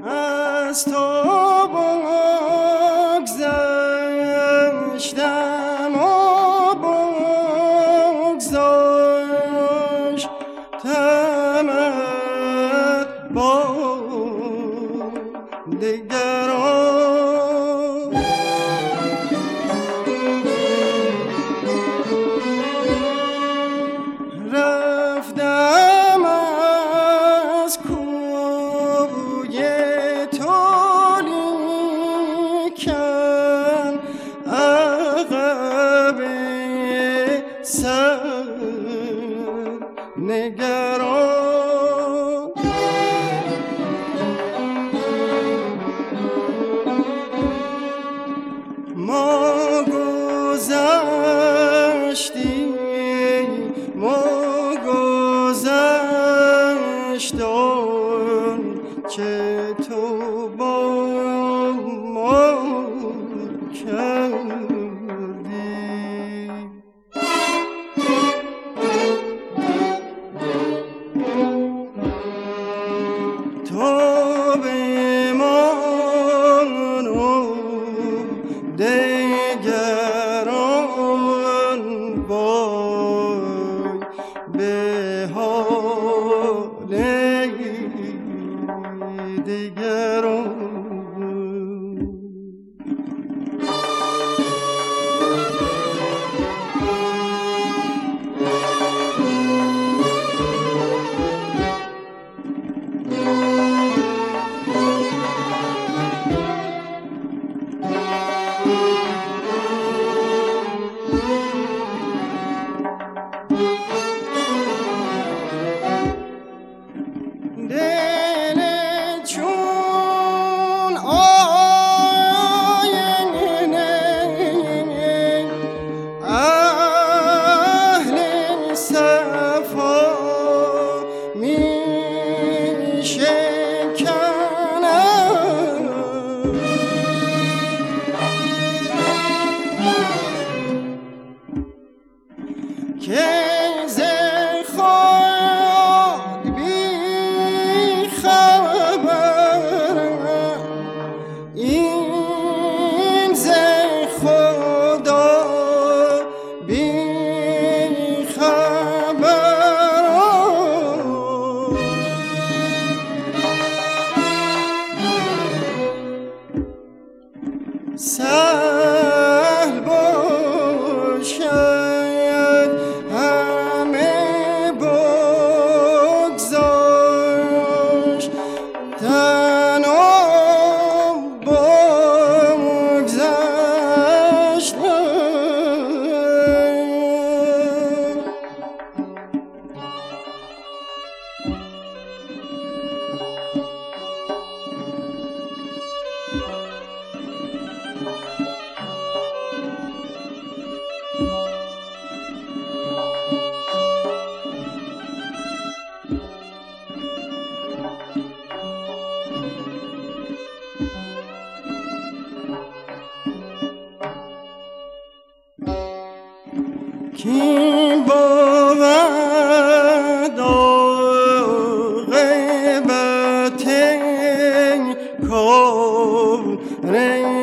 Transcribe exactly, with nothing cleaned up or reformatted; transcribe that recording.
از تو بگذشتم و بگذاشتمت با دیگران. رفتم از کوی تو لیکن عقب سر نگران. ما گذشتیم ما گذشتم که تو با ما کردی. تو بمان و دیگران وای به حال دیگران. دل چون آینه اهل صفا می شکنند که سهل باشد همه بگذاشتن و بگذشتن. کی بود عاقبت کار